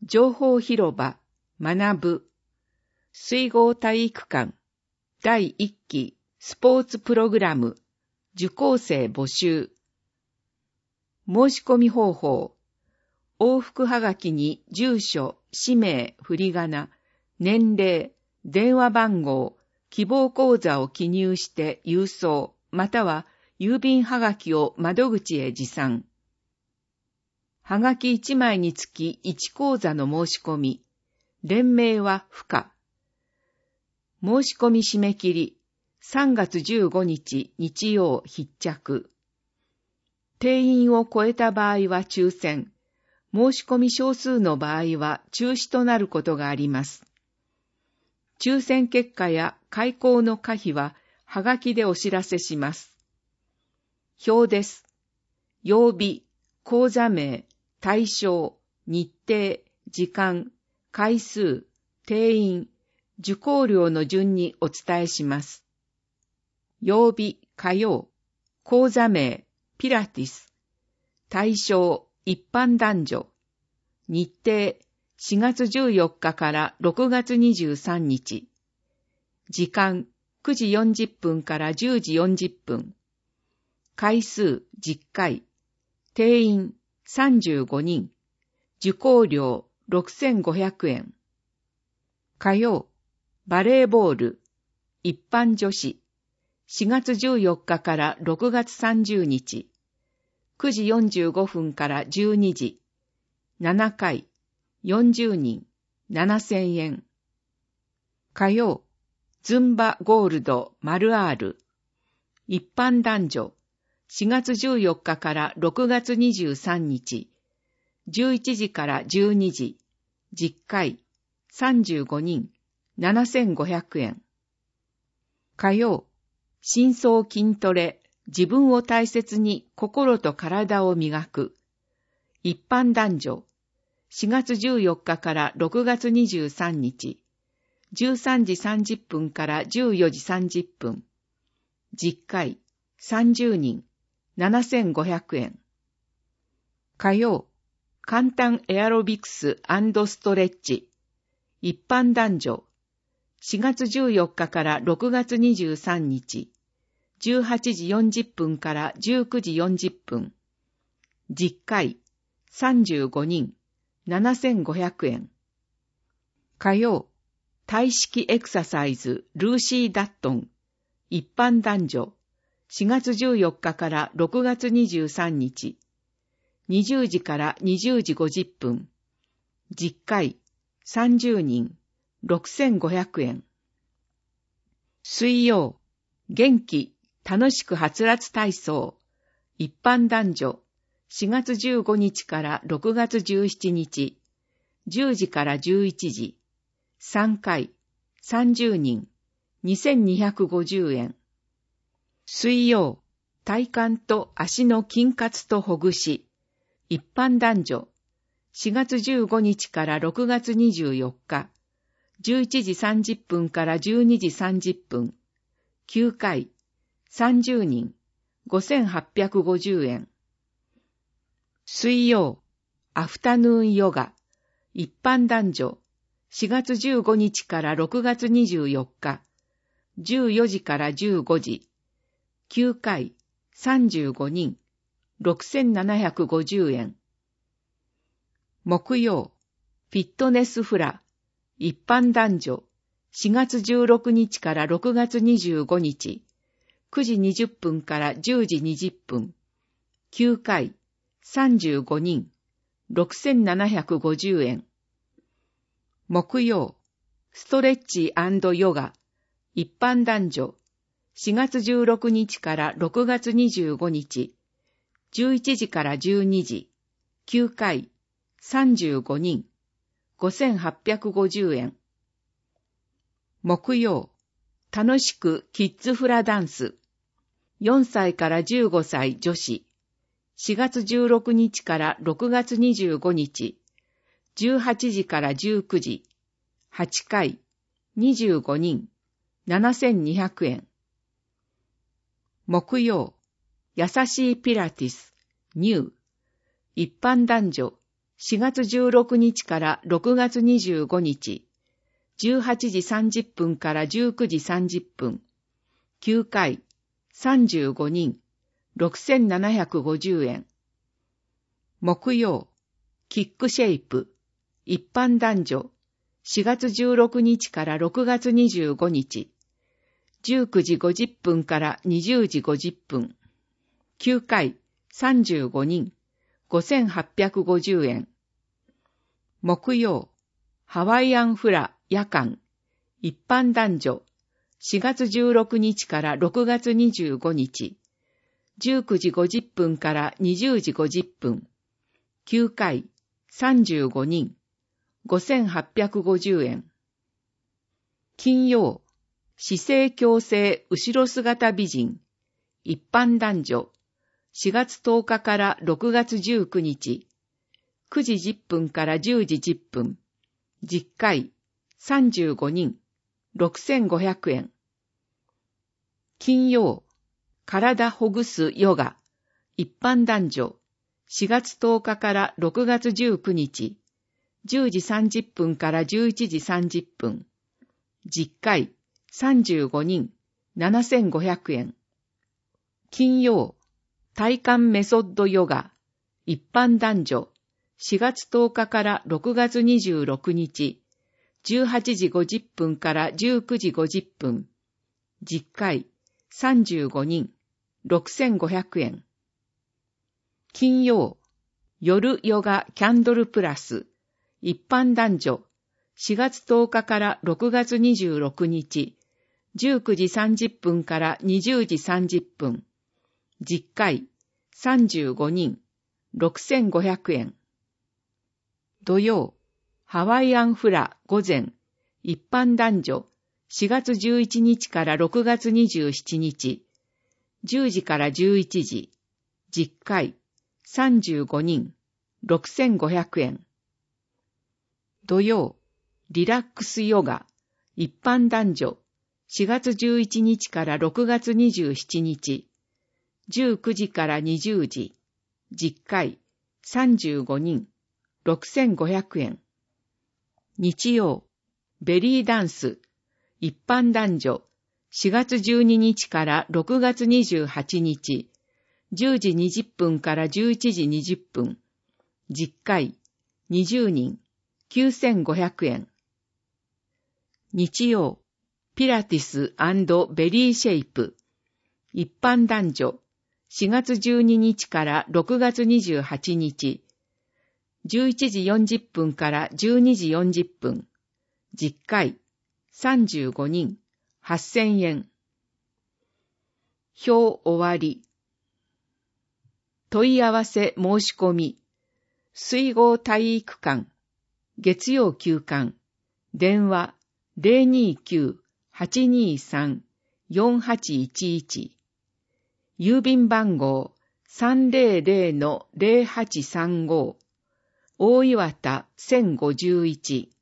情報広場、学ぶ、水郷体育館、第1期スポーツプログラム、受講生募集。申し込み方法、往復はがきに住所、氏名、振り仮名、年齢、電話番号、希望口座を記入して郵送、または郵便はがきを窓口へ持参。はがき1枚につき1口座の申し込み。連名は不可。申し込み締め切り、3月15日日曜必着。定員を超えた場合は抽選、申し込み少数の場合は中止となることがあります。抽選結果や開講の可否は、はがきでお知らせします。表です。曜日、講座名、対象、日程、時間、回数、定員、受講料の順にお伝えします。曜日、火曜、講座名、ピラティス、対象、一般男女、日程、4月14日から6月23日、時間、9時40分から10時40分、回数、10回、定員、35人、受講料、6500円。火曜、バレーボール、一般女子、4月14日から6月30日、9時45分から12時、7回、40人、7000円。火曜、ズンバゴールド丸 R、一般男女、4月14日から6月23日、11時から12時、10回、35人、7500円。火曜、深層筋トレ、自分を大切に心と体を磨く。一般男女、4月14日から6月23日、13時30分から14時30分、10回、30人、7500円。火曜、簡単エアロビクス&ストレッチ。一般男女、4月14日から6月23日、18時40分から19時40分、10回、35人、7500円。火曜、体式エクササイズルーシー・ダットン。一般男女、4月14日から6月23日、20時から20時50分、10回、30人、6500円。水曜、元気、楽しくはつらつ体操。一般男女、4月15日から6月17日、10時から11時、3回、30人、2250円。水曜、体幹と足の筋活とほぐし。一般男女、4月15日から6月24日、11時30分から12時30分、9回、30人、5850円。水曜、アフタヌーンヨガ、一般男女、4月15日から6月24日、14時から15時、9回、35人、6750円。木曜、フィットネスフラ、一般男女、4月16日から6月25日、9時20分から10時20分、9回、35人、6750円。木曜、ストレッチ&ヨガ、一般男女、4月16日から6月25日、11時から12時、9回、35人、5850円。木曜、楽しくキッズフラダンス、4歳から15歳女子、4月16日から6月25日、18時から19時、8回、25人、7200円。木曜、優しいピラティス、ニュー、一般男女、 4月16日から6月25日、18時30分から19時30分、9回、35人、6750円。木曜、キックシェイプ、一般男女、4月16日から6月25日、19時50分から20時50分、9回、35人、5850円。木曜、ハワイアンフラ夜間、一般男女、4月16日から6月25日、19時50分から20時50分、9回、35人、5850円。金曜、姿勢矯正後ろ姿美人、一般男女、4月10日から6月19日、9時10分から10時10分、10回、35人、6500円。金曜、体ほぐすヨガ、一般男女、4月10日から6月19日、10時30分から11時30分、10回、35人、7500円。金曜、体幹メソッドヨガ、一般男女、4月10日から6月26日、18時50分から19時50分、10回、35人、6500円。金曜、夜ヨガキャンドルプラス、一般男女、4月10日から6月26日、19時30分から20時30分、10回、35人、6500円。土曜、ハワイアンフラ午前、一般男女、4月11日から6月27日、10時から11時、10回、35人、6500円。土曜、リラックスヨガ、一般男女、4月11日から6月27日、19時から20時、10回、35人、6500円。日曜、ベリーダンス、一般男女、4月12日から6月28日、10時20分から11時20分、10回、20人、9500円。日曜、ピラティス&ベリーシェイプ、一般男女、4月12日から6月28日、11時40分から12時40分、10回、35人、8000円。表終わり。問い合わせ申し込み。水郷体育館、月曜休館、電話029-823-4811、郵便番号300-0835、大岩田1051